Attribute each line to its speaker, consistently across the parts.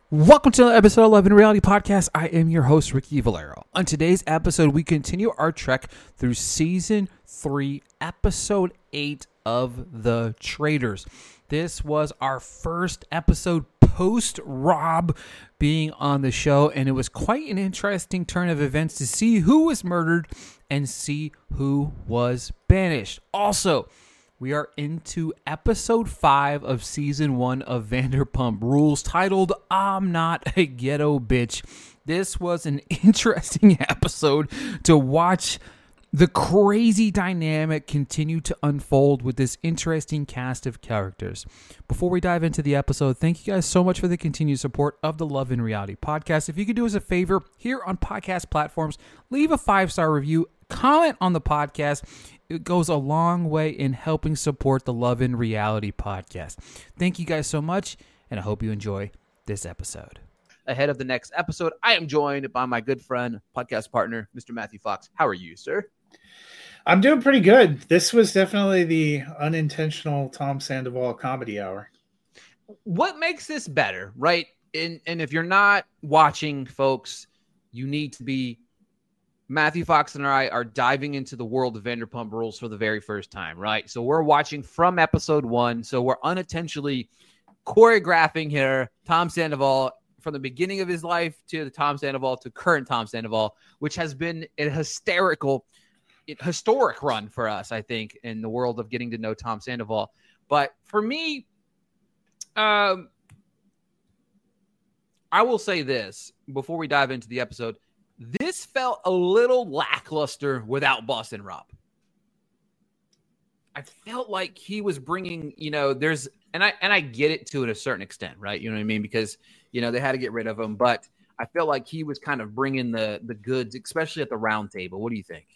Speaker 1: Welcome to episode 11 Reality Podcast. I am your host, Ricky Valero. On today's episode, we continue our trek through Season 3, Episode 8 of The Traitors. This was our first episode post-Rob being on the show, and it was quite an interesting turn of events to see who was murdered and see who was banished. Also, we are into episode 5 of season 1 of Vanderpump Rules, titled I'm Not a Ghetto Bitch. This was an interesting episode to watch the crazy dynamic continue to unfold with this interesting cast of characters. Before we dive into the episode, thank you guys so much for the continued support of the Love and Reality Podcast. If you could do us a favor here on podcast platforms, leave a 5-star review, comment on the podcast. It goes a long way in helping support the Love and Reality Podcast. Thank you guys so much, and I hope you enjoy this episode. Ahead of the next episode, I am joined by my good friend, podcast partner, Mr. Matthew Fox. How are you, sir?
Speaker 2: I'm doing pretty good. This was definitely the unintentional Tom Sandoval comedy hour.
Speaker 1: What makes this better, right? And if you're not watching, folks, you need to be. Matthew Fox and I are diving into the world of Vanderpump Rules for the very first time, right? So we're watching from episode 1. So we're unintentionally choreographing here Tom Sandoval from the beginning of his life to the Tom Sandoval to current Tom Sandoval, which has been a historic run for us, I think, in the world of getting to know Tom Sandoval. But for me, I will say this before we dive into the episode. This felt a little lackluster without Boston Rob. I felt like he was bringing, and I get it to a certain extent, right? You know what I mean? Because, they had to get rid of him, but I felt like he was kind of bringing the goods, especially at the round table. What do you think?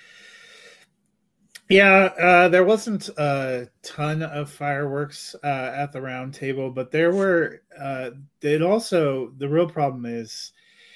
Speaker 2: Yeah, there wasn't a ton of fireworks at the round table, but there were, the real problem is,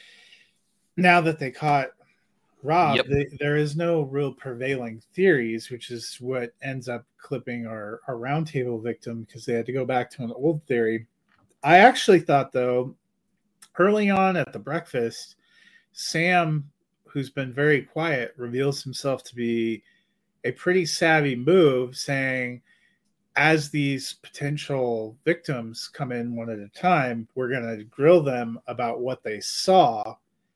Speaker 2: now that they caught Rob, there is no real prevailing theories, which is what ends up clipping our roundtable victim because they had to go back to an old theory. I actually thought, though, early on at the breakfast, Sam, who's been very quiet, reveals himself to be a pretty savvy move, saying, as these potential victims come in one at a time, we're going to grill them about what they saw.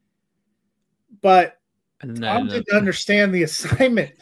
Speaker 2: But Tom didn't understand the assignment.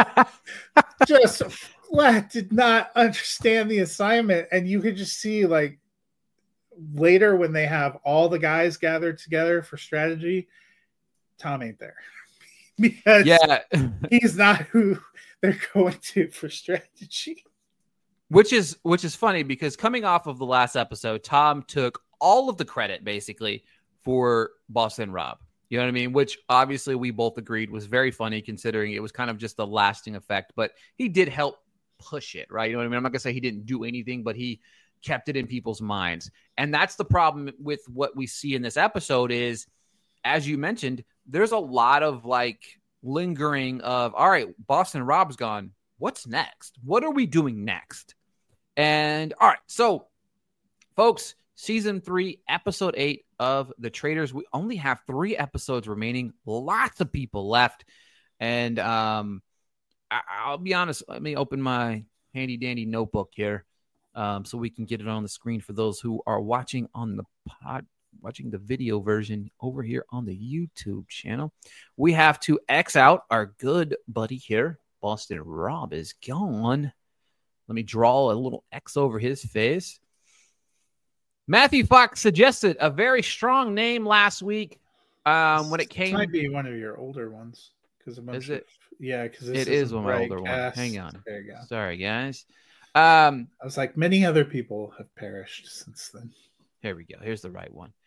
Speaker 2: Just flat did not understand the assignment. And you could just see, like, later when they have all the guys gathered together for strategy, Tom ain't there. Because he's not who they're going to for strategy.
Speaker 1: Which is funny because coming off of the last episode, Tom took all of the credit, basically, for Boston Rob. You know what I mean? Which obviously we both agreed was very funny considering it was kind of just a lasting effect, but he did help push it, right? You know what I mean? I'm not going to say he didn't do anything, but he kept it in people's minds. And that's the problem with what we see in this episode is, as you mentioned, there's a lot of like lingering of, all right, Boston Rob's gone. What's next? What are we doing next? And all right, so folks, Season 3, Episode 8 of The Traitors. We only have 3 episodes remaining. Lots of people left. And I'll be honest. Let me open my handy-dandy notebook here so we can get it on the screen for those who are watching on the watching the video version over here on the YouTube channel. We have to X out our good buddy here. Boston Rob is gone. Let me draw a little X over his face. Matthew Fox suggested a very strong name last week when it came.
Speaker 2: It might be one of your older ones because
Speaker 1: is it?
Speaker 2: Because
Speaker 1: it is one of my older ones. Hang on.
Speaker 2: There you go.
Speaker 1: Sorry, guys.
Speaker 2: I was like, many other people have perished since then.
Speaker 1: Here we go. Here's the right one.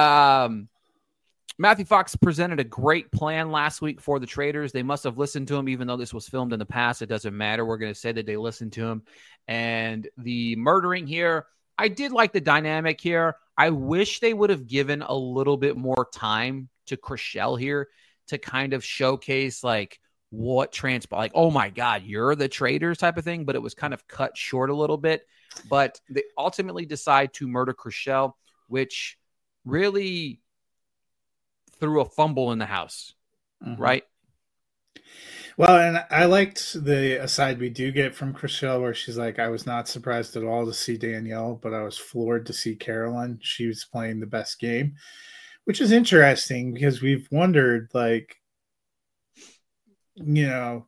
Speaker 1: Matthew Fox presented a great plan last week for the Traitors. They must have listened to him, even though this was filmed in the past. It doesn't matter. We're going to say that they listened to him. And the murdering here, I did like the dynamic here. I wish they would have given a little bit more time to Chrishell here to kind of showcase like what transpired. Like, oh my God, you're the Traitors type of thing. But it was kind of cut short a little bit. But they ultimately decide to murder Chrishell, which really threw a fumble in the house, right?
Speaker 2: Well, and I liked the aside we do get from Chriselle where she's like, I was not surprised at all to see Danielle, but I was floored to see Carolyn. She was playing the best game, which is interesting because we've wondered, like, you know,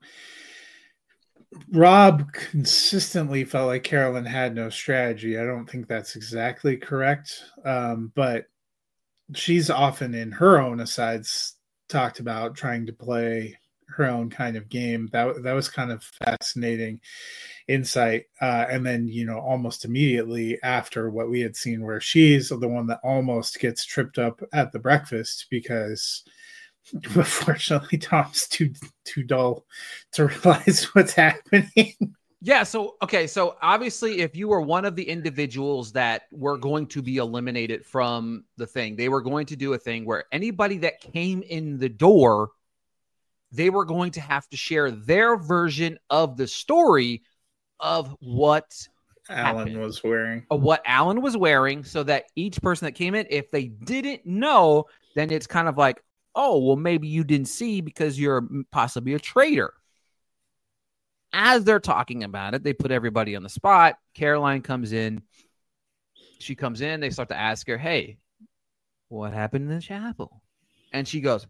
Speaker 2: Rob consistently felt like Carolyn had no strategy. I don't think that's exactly correct, but she's often in her own asides talked about trying to play her own kind of game. That was kind of fascinating insight. And then, almost immediately after what we had seen where she's the one that almost gets tripped up at the breakfast because unfortunately Tom's too dull to realize what's happening.
Speaker 1: Yeah. So obviously if you were one of the individuals that were going to be eliminated from the thing, they were going to do a thing where anybody that came in the door, they were going to have to share their version of the story of what
Speaker 2: Alan was wearing.
Speaker 1: Of what Alan was wearing, so that each person that came in, if they didn't know, then it's kind of like, oh, well, maybe you didn't see because you're possibly a traitor. As they're talking about it, they put everybody on the spot. Caroline comes in. She comes in. They start to ask her, hey, what happened in the chapel? And she goes,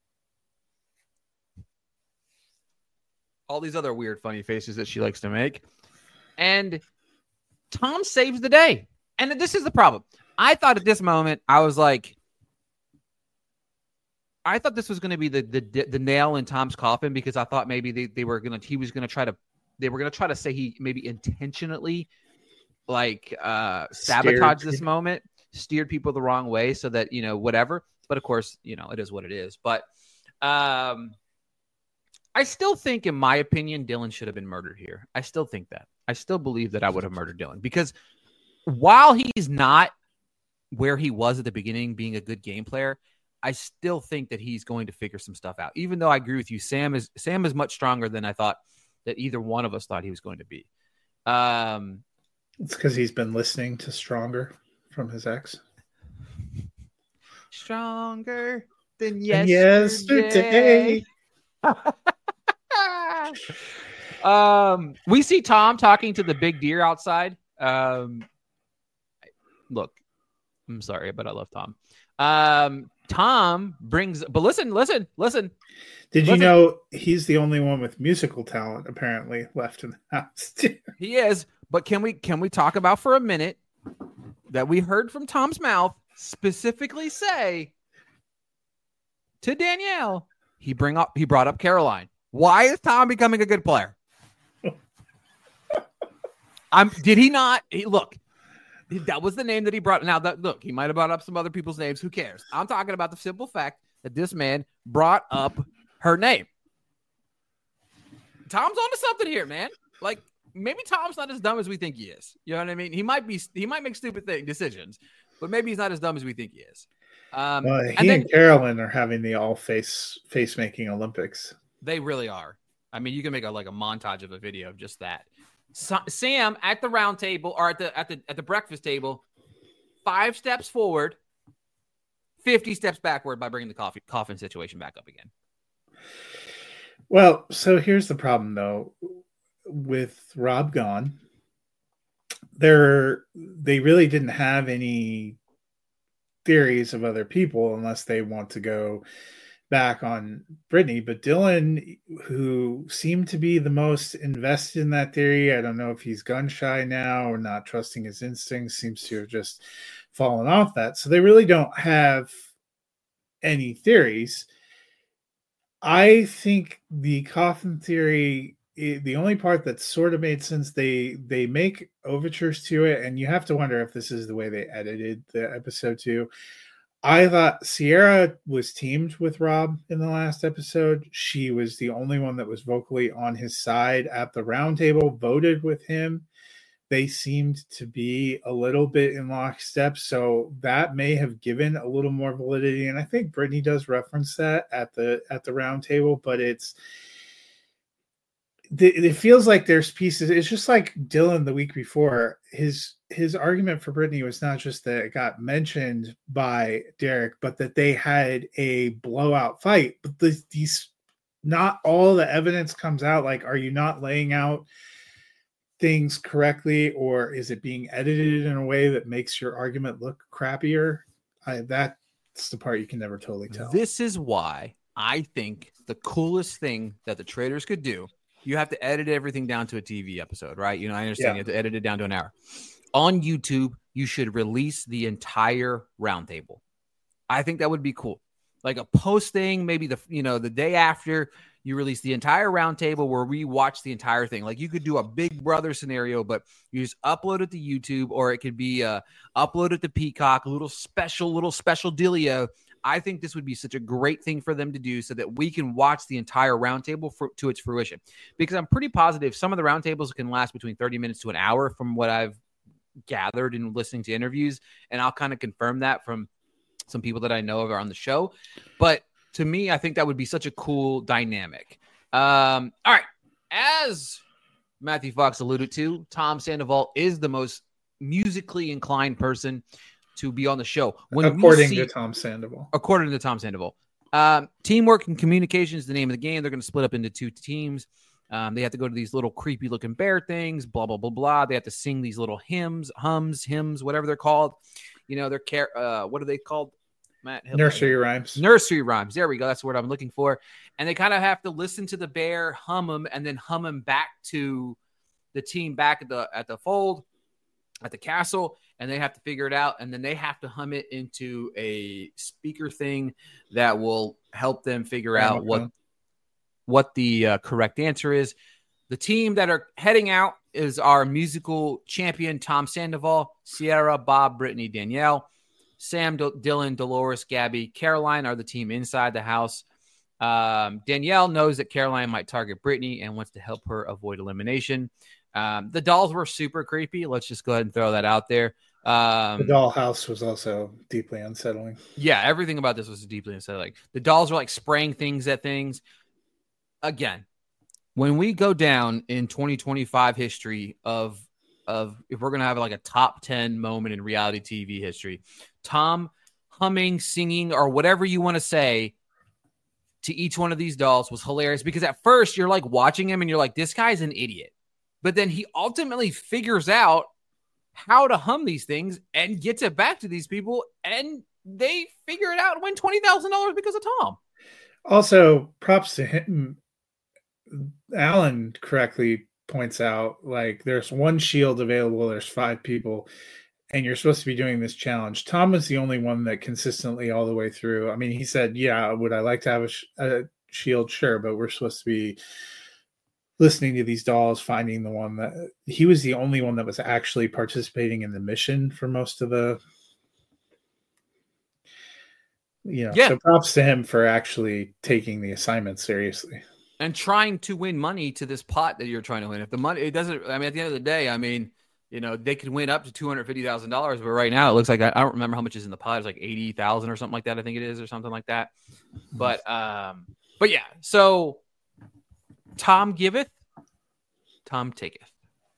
Speaker 1: all these other weird, funny faces that she likes to make. And Tom saves the day. And this is the problem. I thought at this moment, I was like, I thought this was going to be the nail in Tom's coffin because I thought maybe they were going to try to say he maybe intentionally sabotage this moment, steered people the wrong way so that, whatever. But of course, it is what it is. But I still think, in my opinion, Dylan should have been murdered here. I still think that. I still believe that I would have murdered Dylan because while he's not where he was at the beginning, being a good game player, I still think that he's going to figure some stuff out. Even though I agree with you, Sam is much stronger than I thought that either one of us thought he was going to be.
Speaker 2: It's because he's been listening to Stronger from his ex.
Speaker 1: Stronger than yesterday. We see Tom talking to the big deer outside. Look, I'm sorry, but I love Tom. Tom brings, but listen.
Speaker 2: Did you know he's the only one with musical talent apparently left in the house?
Speaker 1: He is, but can we talk about for a minute that we heard from Tom's mouth specifically say to Danielle, he brought up Caroline. Why is Tom becoming a good player? Did he not? Look, that was the name that he brought. Now, look, he might have brought up some other people's names. Who cares? I'm talking about the simple fact that this man brought up her name. Tom's onto something here, man. Like, maybe Tom's not as dumb as we think he is. You know what I mean? He might make stupid decisions, but maybe he's not as dumb as we think he is.
Speaker 2: He and Carolyn are having the all face making Olympics.
Speaker 1: They really are. I mean, you can make a montage of a video of just that. Sam at the round table or at the breakfast table, 5 steps forward, 50 steps backward by bringing the coffin situation back up again.
Speaker 2: Well, so here's the problem though, with Rob gone, they really didn't have any theories of other people unless they want to go back on Brittany. But Dylan, who seemed to be the most invested in that theory, I don't know if he's gun shy now or not trusting his instincts, seems to have just fallen off that. So they really don't have any theories. I think the coffin theory, the only part that sort of made sense, they make overtures to it, and you have to wonder if this is the way they edited the episode too. I thought Sierra was teamed with Rob in the last episode. She was the only one that was vocally on his side at the round table, voted with him. They seemed to be a little bit in lockstep, so that may have given a little more validity. And I think Brittany does reference that at the round table, but it feels like there's pieces. It's just like Dylan the week before. His argument for Brittany was not just that it got mentioned by Derek, but that they had a blowout fight. But these, not all the evidence comes out. Like, are you not laying out things correctly, or is it being edited in a way that makes your argument look crappier? That's the part you can never totally tell.
Speaker 1: This is why I think the coolest thing that the traders could do, you have to edit everything down to a TV episode, right? You know, I understand you have to edit it down to an hour. On YouTube, you should release the entire roundtable. I think that would be cool. Like a post thing, maybe the day after you release the entire roundtable where we watch the entire thing. Like you could do a Big Brother scenario, but you just upload it to YouTube, or it could be upload it to Peacock, a little special dealio. I think this would be such a great thing for them to do so that we can watch the entire roundtable to its fruition. Because I'm pretty positive some of the roundtables can last between 30 minutes to an hour from what I've gathered in listening to interviews. And I'll kind of confirm that from some people that I know are on the show. But to me, I think that would be such a cool dynamic. All right. As Matthew Fox alluded to, Tom Sandoval is the most musically inclined person to be on the show.
Speaker 2: According to Tom Sandoval.
Speaker 1: Teamwork and communication is the name of the game. They're going to split up into two teams. They have to go to these little creepy looking bear things, blah, blah, blah, blah. They have to sing these little hymns, whatever they're called. You know, what are they called? Matt?
Speaker 2: Nursery rhymes.
Speaker 1: There we go. That's the word I'm looking for. And they kind of have to listen to the bear, hum them, and then hum them back to the team back at the fold, at the castle, and they have to figure it out. And then they have to hum it into a speaker thing that will help them figure out what the correct answer is. The team that are heading out is our musical champion, Tom Sandoval, Sierra, Bob, Brittany, Danielle, Sam, Dylan, Dolores, Gabby, Caroline are the team inside the house. Danielle knows that Caroline might target Brittany and wants to help her avoid elimination. The dolls were super creepy. Let's just go ahead and throw that out there.
Speaker 2: The doll house was also deeply unsettling.
Speaker 1: Yeah, everything about this was deeply unsettling. The dolls were like spraying things at things. Again, when we go down in 2025 history of if we're going to have like a top 10 moment in reality TV history, Tom humming, singing, or whatever you want to say to each one of these dolls was hilarious, because at first you're like watching him and you're like, this guy's an idiot. But then he ultimately figures out how to hum these things and gets it back to these people, and they figure it out and win $20,000 because of Tom.
Speaker 2: Also, props to him. Alan correctly points out, like, there's one shield available, there's 5 people, and you're supposed to be doing this challenge. Tom was the only one that consistently all the way through. I mean, he said, yeah, would I like to have a shield? Sure, but we're supposed to be listening to these dolls, finding the one that he was the only one that was actually participating in the mission for most of the, So props to him for actually taking the assignment seriously
Speaker 1: and trying to win money to this pot that you're trying to win. If the money, it doesn't, I mean, at the end of the day, I mean, they could win up to $250,000, but right now it looks like, I don't remember how much is in the pot. It's like 80,000 or something like that. I think it is, or something like that. But yeah, so Tom giveth, Tom taketh.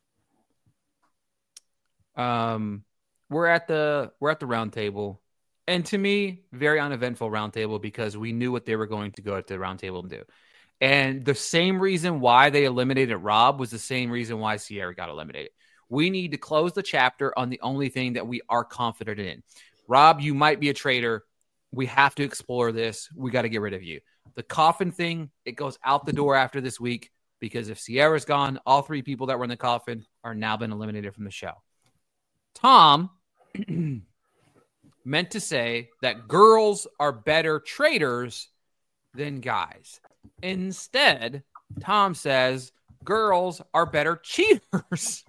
Speaker 1: We're at the round table, and to me, very uneventful round table, because we knew what they were going to go at the round table and do. And the same reason why they eliminated Rob was the same reason why Sierra got eliminated. We need to close the chapter on the only thing that we are confident in. Rob, you might be a traitor. We have to explore this. We got to get rid of you. The coffin thing, it goes out the door after this week, because if Sierra's gone, all 3 people that were in the coffin are now been eliminated from the show. Tom meant to say that girls are better traitors than guys. Instead, Tom says girls are better cheaters.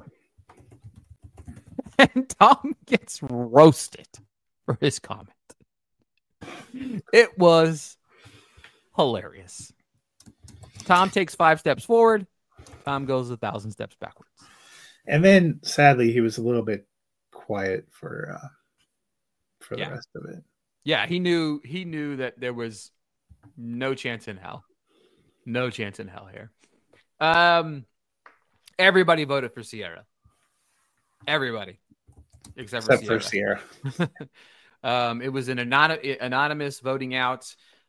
Speaker 1: And Tom gets roasted for his comment. It was hilarious. Tom takes 5 steps forward. Tom goes 1,000 steps backwards.
Speaker 2: And then, sadly, he was a little bit quiet for the rest of it.
Speaker 1: Yeah, he knew that there was no chance in hell. No chance in hell here. Everybody voted for Sierra. Everybody. Except for Sierra. It was an anonymous voting out.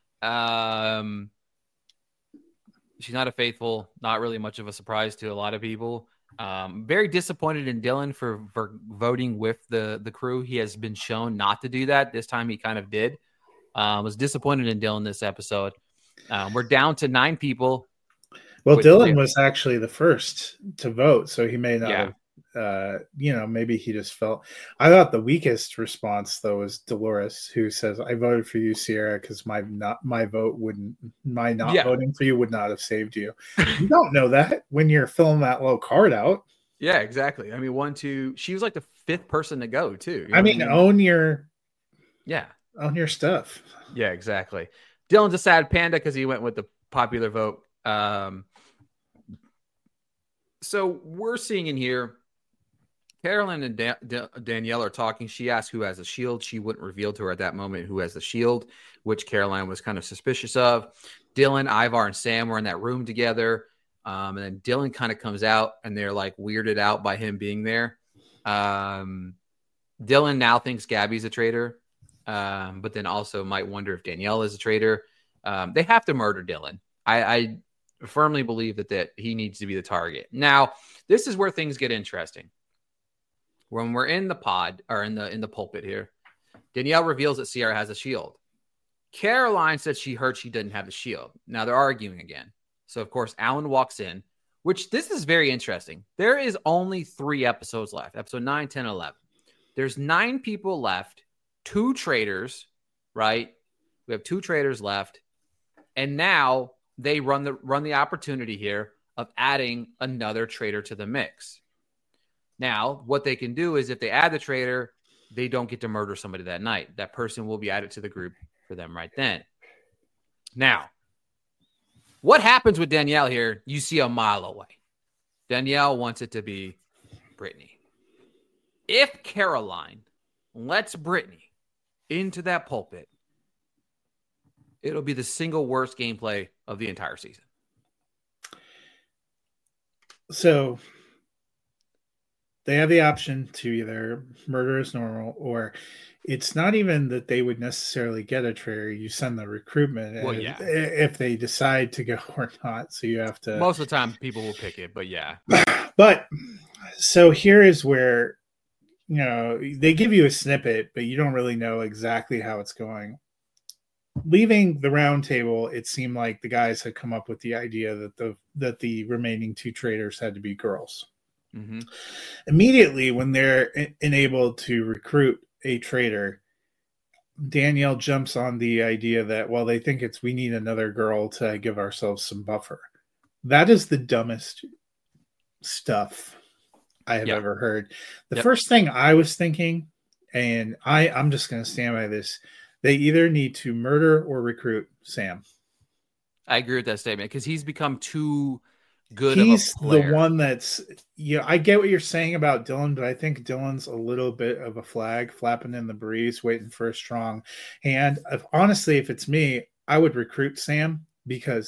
Speaker 1: She's not a faithful, not really much of a surprise to a lot of people. Very disappointed in Dylan for voting with the crew. He has been shown not to do that. This time he kind of did. Was disappointed in Dylan this episode. We're down to 9 people.
Speaker 2: Well, Dylan was actually the first to vote, so he may not have, maybe he just felt. I thought the weakest response though was Dolores, who says, "I voted for you, Sierra, because my not voting for you would not have saved you." You don't know that when you're filling that little card out.
Speaker 1: Yeah, exactly. I mean, 1, 2. She was like the 5th person to go too.
Speaker 2: Own your stuff.
Speaker 1: Yeah, exactly. Dylan's a sad panda because he went with the popular vote. So we're seeing in here, Carolyn and Danielle are talking. She asked who has a shield. She wouldn't reveal to her at that moment who has the shield, which Caroline was kind of suspicious of. Dylan, Ivar, and Sam were in that room together. And then Dylan kind of comes out, and they're like weirded out by him being there. Dylan now thinks Gabby's a traitor, but then also might wonder if Danielle is a traitor. They have to murder Dylan. I firmly believe that he needs to be the target. Now, this is where things get interesting. When we're in the pod or in the pulpit here, Danielle reveals that Sierra has a shield. Caroline said she heard she didn't have the shield. Now they're arguing again. So of course, Alan walks in, which this is very interesting. There is only 3 episodes left. Episode 9, 10, 11. There's 9 people left, 2 traitors, right? We have 2 traitors left. And now they run the opportunity here of adding another traitor to the mix. Now, what they can do is if they add the traitor, they don't get to murder somebody that night. That person will be added to the group for them right then. Now, what happens with Danielle here, you see a mile away. Danielle wants it to be Brittany. If Caroline lets Brittany into that pulpit, it'll be the single worst gameplay of the entire season.
Speaker 2: So they have the option to either murder as normal, or it's not even that they would necessarily get a traitor. You send the recruitment if they decide to go or not. So you have to.
Speaker 1: Most of the time, people will pick it, but yeah.
Speaker 2: But so here is where, they give you a snippet, but you don't really know exactly how it's going. Leaving the round table, it seemed like the guys had come up with the idea that the remaining 2 traitors had to be girls.
Speaker 1: Mm-hmm.
Speaker 2: Immediately, when they're enabled to recruit a traitor, Danielle jumps on the idea that, well, they think we need another girl to give ourselves some buffer. That is the dumbest stuff I have ever heard. The first thing I was thinking, and I'm just going to stand by this, they either need to murder or recruit Sam.
Speaker 1: I agree with that statement because he's become too good.
Speaker 2: He's the one that's, I get what you're saying about Dylan, but I think Dylan's a little bit of a flag flapping in the breeze, waiting for a strong hand. Honestly, if it's me, I would recruit Sam because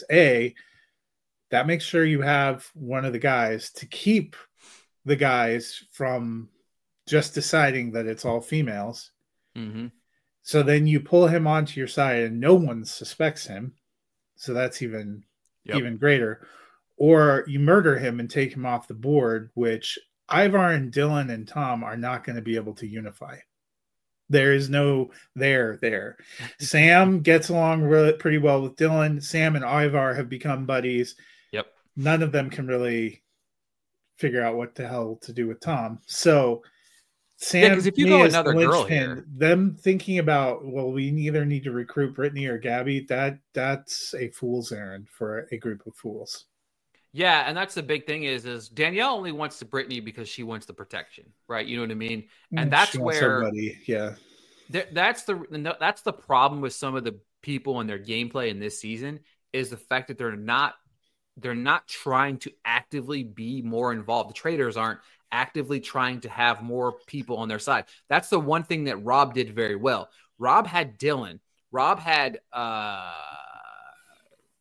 Speaker 2: that makes sure you have one of the guys to keep the guys from just deciding that it's all females.
Speaker 1: Mm-hmm.
Speaker 2: So then you pull him onto your side and no one suspects him. So that's even greater. Or you murder him and take him off the board, which Ivar and Dylan and Tom are not going to be able to unify. There is no there. Sam gets along pretty well with Dylan. Sam and Ivar have become buddies.
Speaker 1: Yep.
Speaker 2: None of them can really figure out what the hell to do with Tom. So Sam,
Speaker 1: because if you go another girl here,
Speaker 2: them thinking about, well, we either need to recruit Brittany or Gabby, that's a fool's errand for a group of fools.
Speaker 1: Yeah, and that's the big thing is Danielle only wants the Brittany because she wants the protection, right? You know what I mean? And that's where that's the problem with some of the people and their gameplay in this season is the fact that they're not trying to actively be more involved. The traders aren't actively trying to have more people on their side. That's the one thing that Rob did very well. Rob had Dylan. Rob had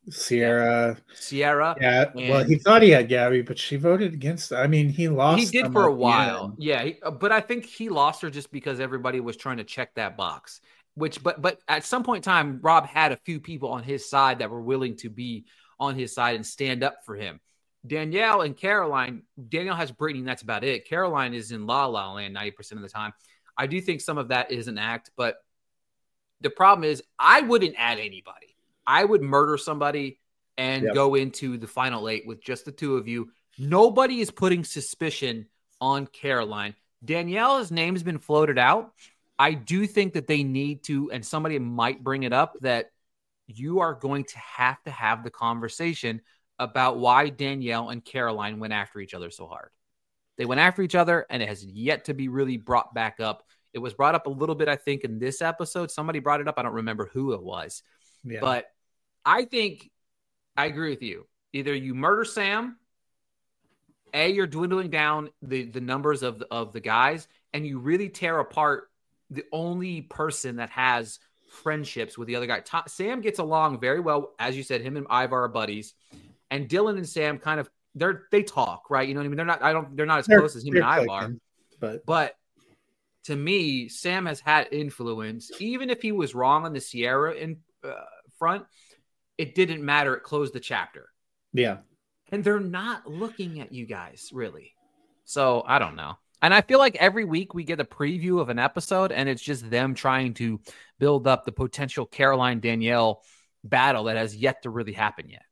Speaker 2: Sierra.
Speaker 1: Sierra.
Speaker 2: Yeah, well,
Speaker 1: And
Speaker 2: he thought he had Gabby, but she voted against it. I mean, he
Speaker 1: he
Speaker 2: lost
Speaker 1: did
Speaker 2: them
Speaker 1: for a
Speaker 2: at the
Speaker 1: while.
Speaker 2: end.
Speaker 1: Yeah. But I think he lost her just because everybody was trying to check that box, but at some point in time, Rob had a few people on his side that were willing to be on his side and stand up for him. Danielle and Caroline, Danielle has Brittany, and that's about it. Caroline is in La La Land 90% of the time. I do think some of that is an act, but the problem is I wouldn't add anybody. I would murder somebody and go into the final 8 with just the two of you. Nobody is putting suspicion on Caroline. Danielle's name has been floated out. I do think that they need to, and somebody might bring it up, that you are going to have the conversation about why Danielle and Caroline went after each other so hard. They went after each other, and it has yet to be really brought back up. It was brought up a little bit, I think, in this episode. Somebody brought it up. I don't remember who it was. Yeah. But I think I agree with you. Either you murder Sam, you're dwindling down the numbers of the guys, and you really tear apart the only person that has friendships with the other guy. Sam gets along very well. As you said, him and Ivar are buddies. And Dylan and Sam kind of they talk, right? You know what I mean? They're not as close as him and Ivar. But to me, Sam has had influence. Even if he was wrong on the Sierra in front, it didn't matter. It closed the chapter.
Speaker 2: Yeah.
Speaker 1: And they're not looking at you guys, really. So I don't know. And I feel like every week we get a preview of an episode, and it's just them trying to build up the potential Caroline Danielle battle that has yet to really happen yet.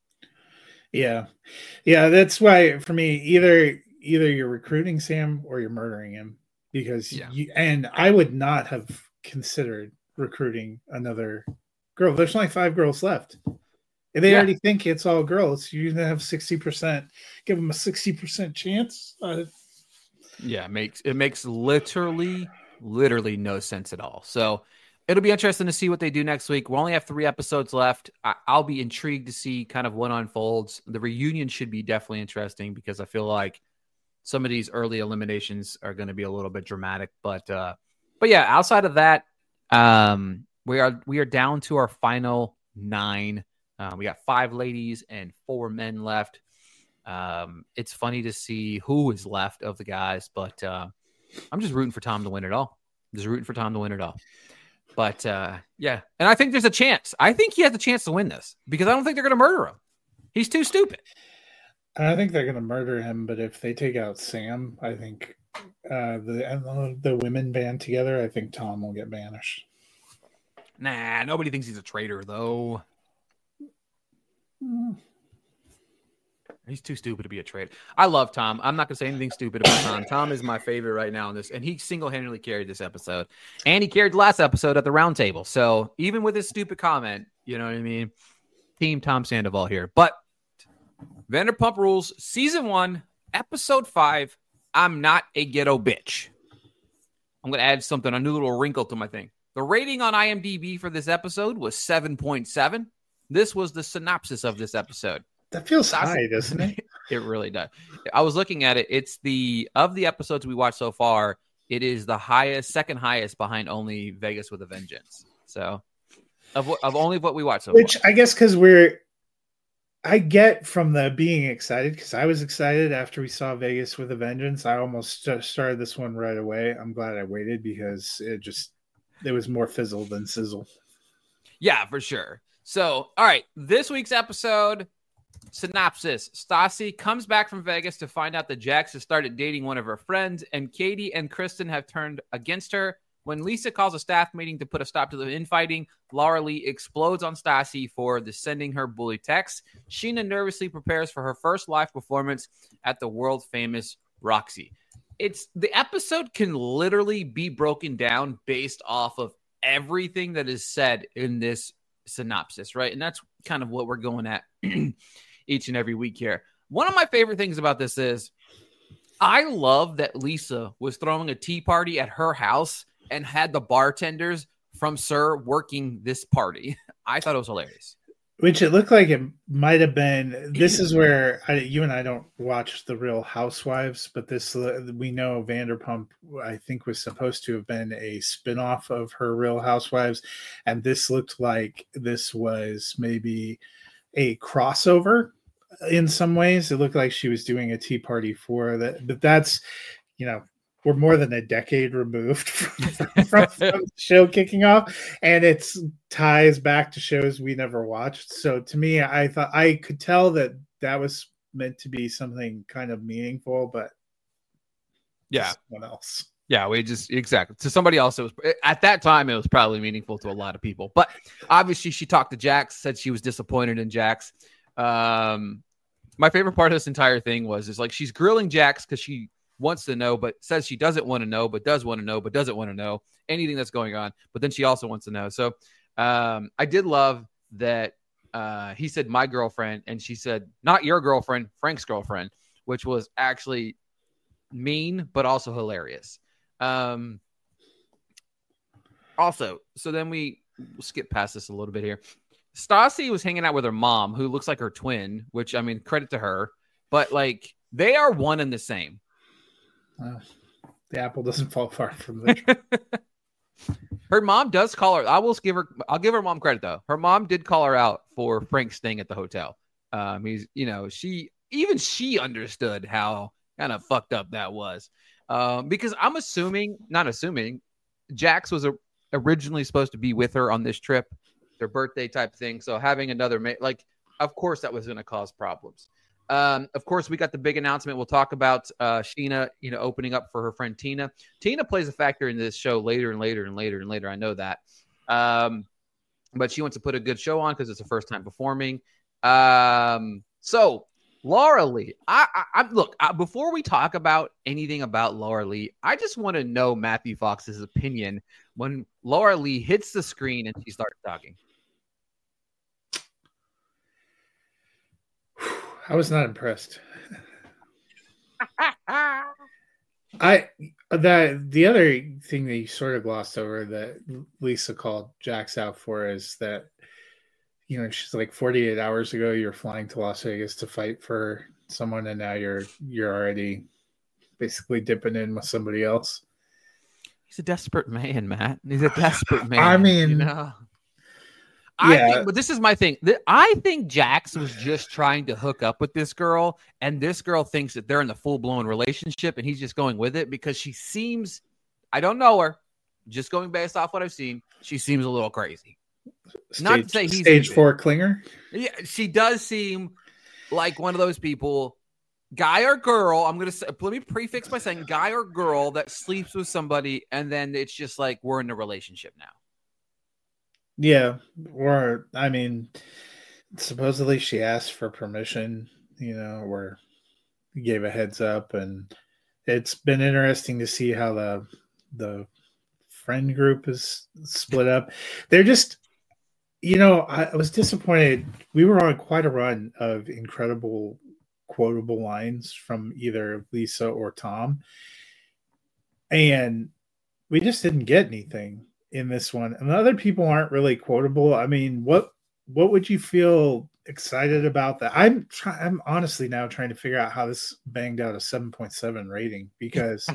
Speaker 2: Yeah. Yeah, that's why for me, either you're recruiting Sam or you're murdering him, because and I would not have considered recruiting another girl. There's only 5 girls left. If they already think it's all girls, you're going to have 60%, give them a 60% chance.
Speaker 1: It makes literally no sense at all. So it'll be interesting to see what they do next week. We only have 3 episodes left. I'll be intrigued to see kind of what unfolds. The reunion should be definitely interesting because I feel like some of these early eliminations are going to be a little bit dramatic. But yeah, outside of that, we are down to our final 9. We got 5 ladies and 4 men left. It's funny to see who is left of the guys, but I'm just rooting for Tom to win it all. But yeah, and I think there's a chance. I think he has a chance to win this because I don't think they're going to murder him. He's too stupid.
Speaker 2: I think they're going to murder him, but if they take out Sam, I think the women band together, I think Tom will get banished.
Speaker 1: Nah, nobody thinks he's a traitor, though. He's too stupid to be a traitor. I love Tom. I'm not going to say anything stupid about Tom. Tom is my favorite right now in this, and he single-handedly carried this episode. And he carried the last episode at the round table. So even with his stupid comment, you know what I mean? Team Tom Sandoval here. But Vanderpump Rules, Season 1, Episode 5, I'm Not a Ghetto Bitch. I'm going to add something, a new little wrinkle to my thing. The rating on IMDb for this episode was 7.7. This was the synopsis of this episode.
Speaker 2: That feels high, doesn't it?
Speaker 1: It really does. I was looking at it. It's of the episodes we watched so far, it is the highest, second highest behind only Vegas with a Vengeance. So of only what we watched so far.
Speaker 2: Which I guess because I get from the being excited, because I was excited after we saw Vegas with a Vengeance. I almost started this one right away. I'm glad I waited because it was more fizzle than sizzle.
Speaker 1: Yeah, for sure. So, all right, this week's episode synopsis. Stassi comes back from Vegas to find out that Jax has started dating one of her friends, and Katie and Kristen have turned against her. When Lisa calls a staff meeting to put a stop to the infighting, Laura Lee explodes on Stassi for sending her bully text. Sheena nervously prepares for her first live performance at the world-famous Roxy. The episode can literally be broken down based off of everything that is said in this synopsis, right? And that's kind of what we're going at each and every week here. One of my favorite things about this is I love that Lisa was throwing a tea party at her house and had the bartenders from SUR working this party. I thought it was hilarious.
Speaker 2: Which it looked like it might have been. This is where you and I don't watch the Real Housewives, but we know Vanderpump, I think, was supposed to have been a spinoff of her Real Housewives, and this looked like this was maybe a crossover in some ways. It looked like she was doing a Tea Party for that, but that's, we're more than a decade removed from the show kicking off, and it's ties back to shows we never watched. So to me, I thought I could tell that was meant to be something kind of meaningful, but someone else.
Speaker 1: Yeah, we just exactly to somebody else. It was at that time. It was probably meaningful to a lot of people, but obviously she talked to Jax, said she was disappointed in Jax. My favorite part of this entire thing is like she's grilling Jax because she wants to know, but says she doesn't want to know, but does want to know, but doesn't want to know anything that's going on. But then she also wants to know. So I did love that he said my girlfriend, and she said not your girlfriend, Frank's girlfriend, which was actually mean but also hilarious. Also, so then we'll skip past this a little bit here. Stassi was hanging out with her mom, who looks like her twin, which, I mean, credit to her, but like they are one and the same.
Speaker 2: The apple doesn't fall far from the tree.
Speaker 1: Her mom does call her. I'll give her mom credit though. Her mom did call her out for Frank staying at the hotel. She understood how kind of fucked up that was. Because I'm not assuming, Jax was originally supposed to be with her on this trip, their birthday type thing. So having another of course that was going to cause problems. Of course, we got the big announcement. We'll talk about Sheena, opening up for her friend Tina. Tina plays a factor in this show later and later and later and later. I know that. But she wants to put a good show on because it's her first time performing. So Laura Lee, look, before we talk about anything about Laura Lee, I just want to know Matthew Fox's opinion when Laura Lee hits the screen and she starts talking.
Speaker 2: I was not impressed. The other thing that you sort of glossed over that Lisa called Jax out for is that, she's like 48 hours ago, you're flying to Las Vegas to fight for someone, and now you're already basically dipping in with somebody else.
Speaker 1: He's a desperate man, Matt. He's a desperate man.
Speaker 2: I mean,
Speaker 1: but this is my thing. I think Jax was just trying to hook up with this girl, and this girl thinks that they're in the full-blown relationship, and he's just going with it because she seems, I don't know her, just going based off what I've seen, she seems a little crazy. Not to say he's
Speaker 2: stage 4 clinger.
Speaker 1: Yeah, she does seem like one of those people, guy or girl. I'm going to say, let me prefix by saying guy or girl that sleeps with somebody, and then it's just like we're in a relationship now.
Speaker 2: Yeah, or I mean, supposedly she asked for permission, or gave a heads up, and it's been interesting to see how the friend group is split up. They're just, I was disappointed. We were on quite a run of incredible quotable lines from either Lisa or Tom, and we just didn't get anything in this one, and the other people aren't really quotable. I mean, what would you feel excited about that? I'm honestly now trying to figure out how this banged out a 7.7 rating, because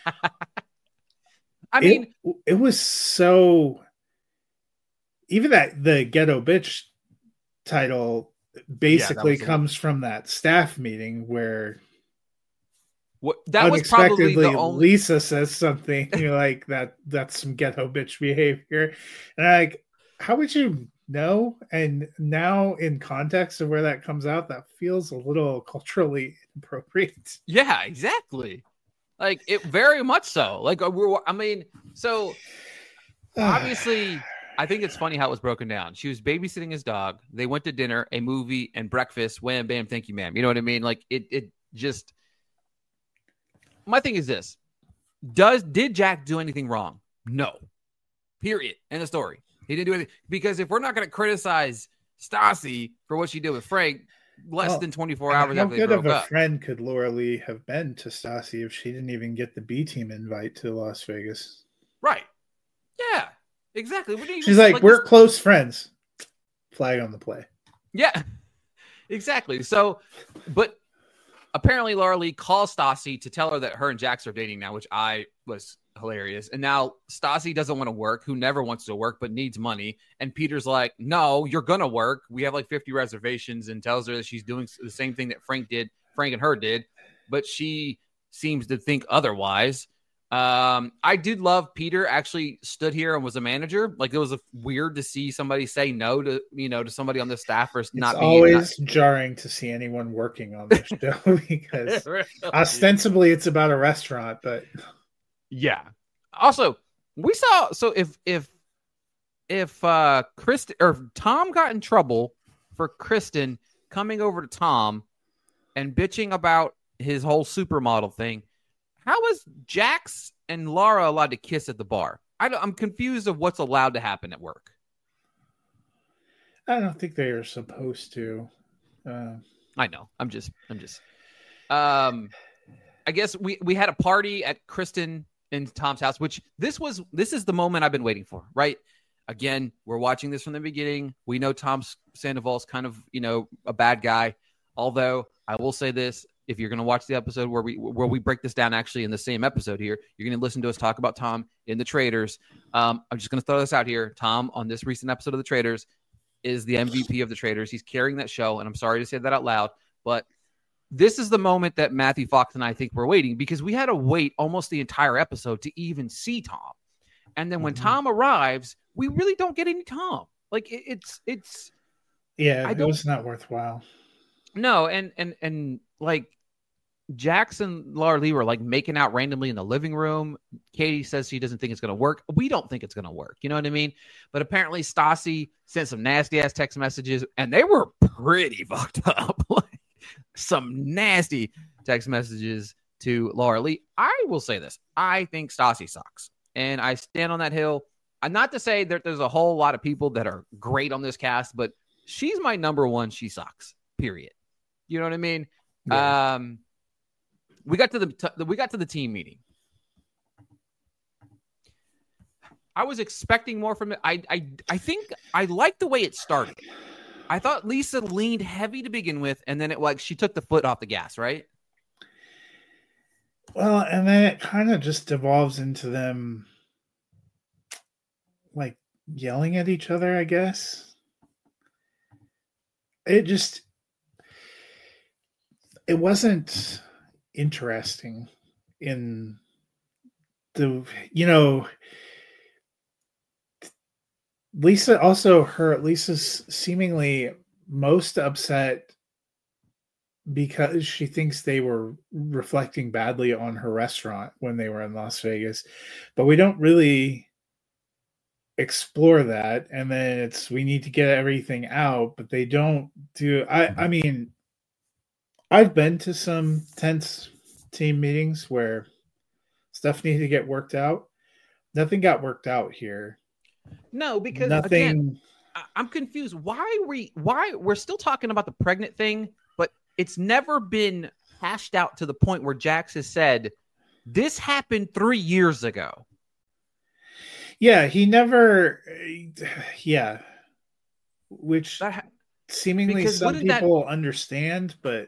Speaker 2: I mean, it was so, even that the ghetto bitch title basically comes from that staff meeting where
Speaker 1: that was probably the only...
Speaker 2: Lisa says something like that's some ghetto bitch behavior, and like, how would you know? And now in context of where that comes out, that feels a little culturally inappropriate.
Speaker 1: Yeah, exactly. Like, it very much so. Like, so obviously, I think it's funny how it was broken down. She was babysitting his dog. They went to dinner, a movie, and breakfast. Wham, bam, thank you, ma'am. You know what I mean? Like, it just... My thing is this. Did Jack do anything wrong? No. Period. End of story. He didn't do anything. Because if we're not going to criticize Stassi for what she did with Frank less than 24 hours after they broke up. How good of a
Speaker 2: friend could Laura Lee have been to Stassi if she didn't even get the B-team invite to Las Vegas?
Speaker 1: Right. Yeah. Exactly.
Speaker 2: She's like, we're close friends. Flag on the play.
Speaker 1: Yeah. Exactly. So, but apparently Laura Lee calls Stassi to tell her that her and Jax are dating now, which I was hilarious. And now Stassi doesn't want to work, who never wants to work but needs money. And Peter's like, no, you're going to work. We have like 50 reservations, and tells her that she's doing the same thing that Frank and her did, but she seems to think otherwise. I did love Peter actually stood here and was a manager. Like, it was weird to see somebody say no to somebody on the staff for not being.
Speaker 2: Always jarring to see anyone working on this show because really? Ostensibly it's about a restaurant, but
Speaker 1: yeah. Also, we saw, so if Kristen or Tom got in trouble for Kristen coming over to Tom and bitching about his whole supermodel thing, how is Jax and Laura allowed to kiss at the bar? I'm confused of what's allowed to happen at work.
Speaker 2: I don't think they are supposed to.
Speaker 1: I know. I'm just. I guess we had a party at Kristen and Tom's house, which this is the moment I've been waiting for, right? Again, we're watching this from the beginning. We know Tom Sandoval's kind of, a bad guy. Although I will say this, if you're going to watch the episode where we break this down actually in the same episode here, you're going to listen to us talk about Tom in The Traitors. I'm just going to throw this out here. Tom, on this recent episode of The Traitors, is the MVP of The Traitors. He's carrying that show, and I'm sorry to say that out loud, but this is the moment that Matthew Fox and I think we're waiting, because we had to wait almost the entire episode to even see Tom. And then when Tom arrives, we really don't get any Tom. Like, it's
Speaker 2: yeah, it was not worthwhile.
Speaker 1: No, and like, Jackson, Laura Lee were like making out randomly in the living room. Katie says she doesn't think it's going to work. We don't think it's going to work. You know what I mean? But apparently Stassi sent some nasty ass text messages, and they were pretty fucked up. Like, some nasty text messages to Laura Lee. I will say this. I think Stassi sucks, and I stand on that hill. Not to say that there's a whole lot of people that are great on this cast, but she's my number one. She sucks, period. You know what I mean? Yeah. We got to the team meeting. I was expecting more from it. I think I liked the way it started. I thought Lisa leaned heavy to begin with, and then she took the foot off the gas, right?
Speaker 2: Well, and then it kind of just devolves into them like yelling at each other, I guess. It wasn't interesting in the, Lisa's seemingly most upset because she thinks they were reflecting badly on her restaurant when they were in Las Vegas, but we don't really explore that. And then we need to get everything out, but they don't do. I mean, I've been to some tense team meetings where stuff needed to get worked out. Nothing got worked out here.
Speaker 1: No, because again, I'm confused. Why we're still talking about the pregnant thing, but it's never been hashed out to the point where Jax has said, this happened 3 years ago.
Speaker 2: Yeah, he never. Yeah, which seemingly some people understand, but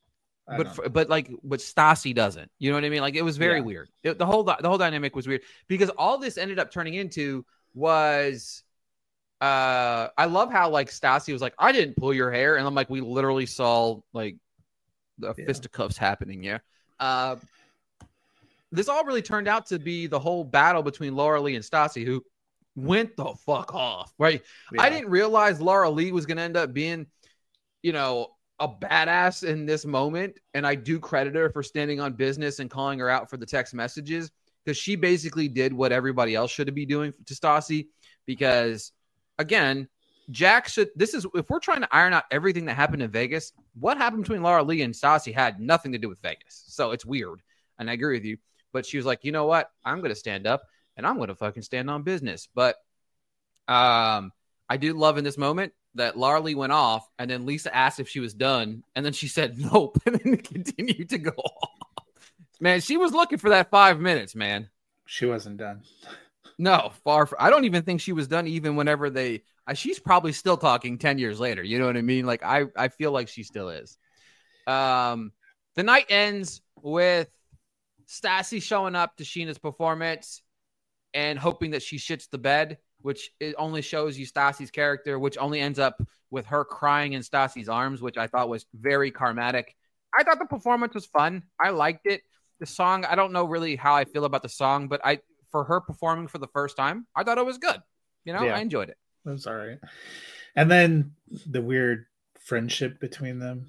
Speaker 1: Stassi doesn't. You know what I mean? Like, it was very weird. The whole dynamic was weird, because all this ended up turning into was. I love how like Stassi was like, I didn't pull your hair, and I'm like, we literally saw like the fisticuffs happening. Yeah. This all really turned out to be the whole battle between Laura Lee and Stassi, who went the fuck off, right? Yeah. I didn't realize Laura Lee was going to end up being, a badass in this moment. And I do credit her for standing on business and calling her out for the text messages, because she basically did what everybody else should be doing to Stassi. Because again, if we're trying to iron out everything that happened in Vegas, what happened between Laura Lee and Stassi had nothing to do with Vegas. So it's weird. And I agree with you. But she was like, you know what? I'm going to stand up and I'm going to fucking stand on business. But I do love in this moment that Laura Lee went off, and then Lisa asked if she was done. And then she said, nope. And then continued to go off. Man, she was looking for that 5 minutes, man.
Speaker 2: She wasn't done.
Speaker 1: No, far from. I don't even think she was done even whenever she's probably still talking 10 years later. You know what I mean? Like, I feel like she still is. The night ends with Stassi showing up to Sheena's performance and hoping that she shits the bed, which it only shows you Stassi's character, which only ends up with her crying in Stassi's arms, which I thought was very karmatic. I thought the performance was fun. I liked it. The song, I don't know really how I feel about the song, but for her performing for the first time, I thought it was good. I enjoyed it.
Speaker 2: It was all right. And then the weird friendship between them.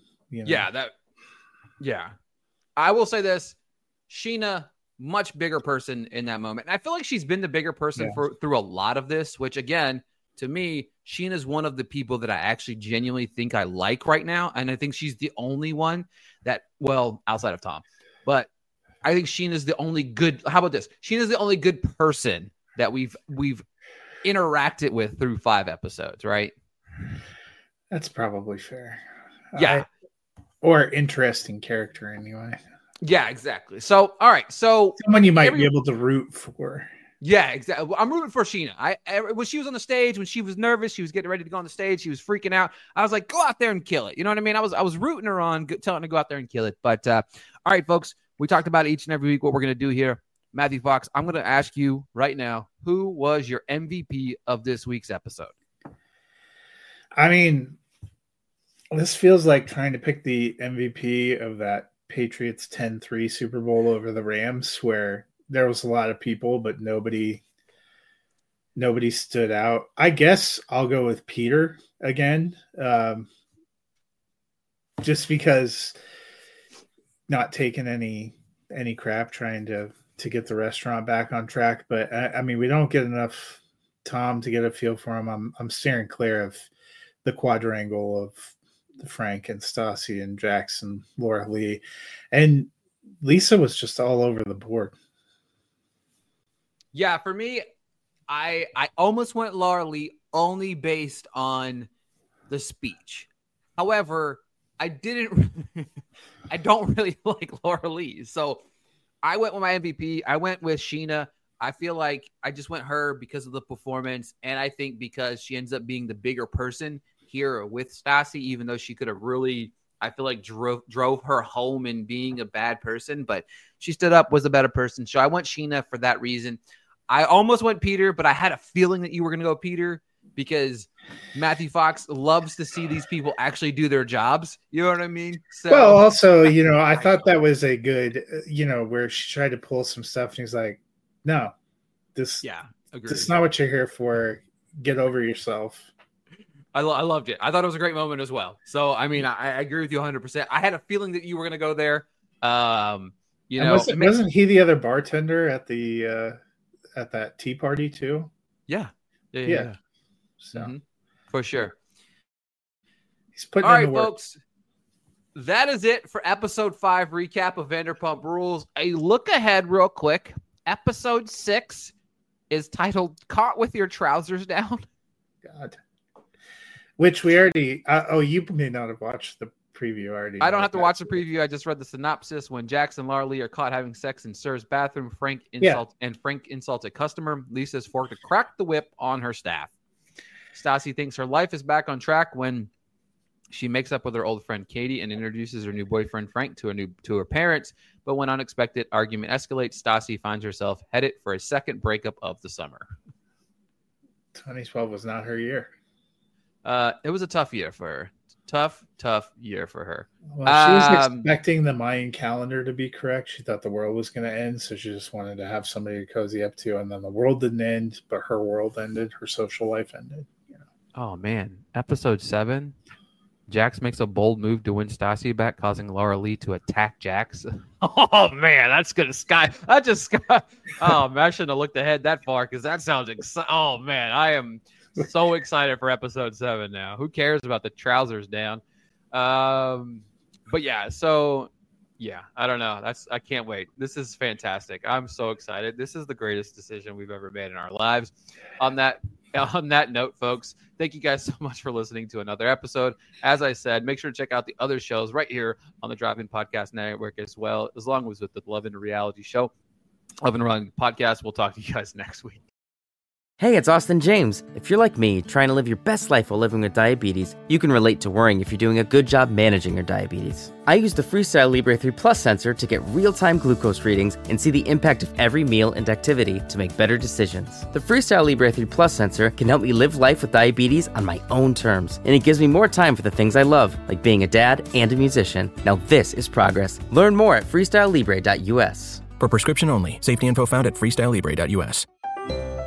Speaker 1: Yeah. I will say this. Sheena, much bigger person in that moment. And I feel like she's been the bigger person through a lot of this, which again, to me, Sheena's one of the people that I actually genuinely think I like right now. And I think she's the only one that, well, outside of Tom, but I think Sheena's the only good. How about this? Sheena's the only good person that we've interacted with through 5 episodes, right?
Speaker 2: That's probably fair.
Speaker 1: Yeah.
Speaker 2: Or interesting character anyway.
Speaker 1: Yeah, exactly. So, all right. So
Speaker 2: someone you might be able to root for.
Speaker 1: Yeah, exactly. I'm rooting for Sheena. When she was on the stage, when she was nervous, she was getting ready to go on the stage, she was freaking out. I was like, go out there and kill it. You know what I mean? I was rooting her on, telling her to go out there and kill it. But all right, folks, we talked about each and every week what we're going to do here. Matthew Fox, I'm going to ask you right now, who was your MVP of this week's episode?
Speaker 2: I mean, this feels like trying to pick the MVP of that Patriots 10-3 Super Bowl over the Rams, where there was a lot of people, but nobody stood out. I guess I'll go with Peter again, just because not taking any crap, trying to get the restaurant back on track. But I mean, we don't get enough Tom to get a feel for him. I'm steering clear of the quadrangle of Frank and Stassi and Jax and Laura Lee, and Lisa was just all over the board.
Speaker 1: Yeah, for me, I almost went Laura Lee only based on the speech. However, I don't really like Laura Lee. So I went with my MVP. I went with Sheena. I feel like I just went her because of the performance, and I think because she ends up being the bigger person here with Stassi, even though she could have really, I feel like, drove her home in being a bad person, but she stood up, was a better person. So I went Sheena for that reason. I almost went Peter, but I had a feeling that you were going to go Peter because Matthew Fox loves to see these people actually do their jobs. You know what I mean? So,
Speaker 2: well, also, I thought that was a good, where she tried to pull some stuff and he's like, no, this is not what you're here for. Get over yourself.
Speaker 1: I loved it. I thought it was a great moment as well. So, I mean, I agree with you 100%. I had a feeling that you were going to go there.
Speaker 2: Wasn't he the other bartender at the at that tea party too?
Speaker 1: Yeah. So for sure.
Speaker 2: He's putting
Speaker 1: all right, folks. That is it for episode 5 recap of Vanderpump Rules. A look ahead real quick. Episode 6 is titled Caught with Your Trousers Down.
Speaker 2: God. Which we already you may not have watched the preview already.
Speaker 1: I don't have to watch the preview. I just read the synopsis. When Jax and Laura Lee are caught having sex in Sir's bathroom, Frank insults a customer. Lisa's forced to crack the whip on her staff. Stassi thinks her life is back on track when she makes up with her old friend Katie and introduces her new boyfriend Frank to her parents. But when unexpected argument escalates, Stassi finds herself headed for a second breakup of the summer.
Speaker 2: 2012 was not her year.
Speaker 1: It was a tough year for her. Tough year for her.
Speaker 2: Well, she was expecting the Mayan calendar to be correct. She thought the world was going to end, so she just wanted to have somebody to cozy up to. And then the world didn't end, but her world ended. Her social life ended.
Speaker 1: Oh, man. Episode 7, Jax makes a bold move to win Stassi back, causing Laura Lee to attack Jax. Oh, man, that's going to sky. Oh, man, I shouldn't have looked ahead that far because that sounds oh, man, I am so excited for episode 7 now. Who cares about the trousers down? But yeah, so yeah, I don't know. I can't wait. This is fantastic. I'm so excited. This is the greatest decision we've ever made in our lives. On that note, folks, thank you guys so much for listening to another episode. As I said, make sure to check out the other shows right here on the Drive-In Podcast Network as well, as long as with the Love and Reality Show, Love and Run Podcast. We'll talk to you guys next week.
Speaker 3: Hey, it's Austin James. If you're like me, trying to live your best life while living with diabetes, you can relate to worrying if you're doing a good job managing your diabetes. I use the Freestyle Libre 3 Plus sensor to get real-time glucose readings and see the impact of every meal and activity to make better decisions. The Freestyle Libre 3 Plus sensor can help me live life with diabetes on my own terms, and it gives me more time for the things I love, like being a dad and a musician. Now this is progress. Learn more at freestylelibre.us.
Speaker 4: For prescription only. Safety info found at freestylelibre.us.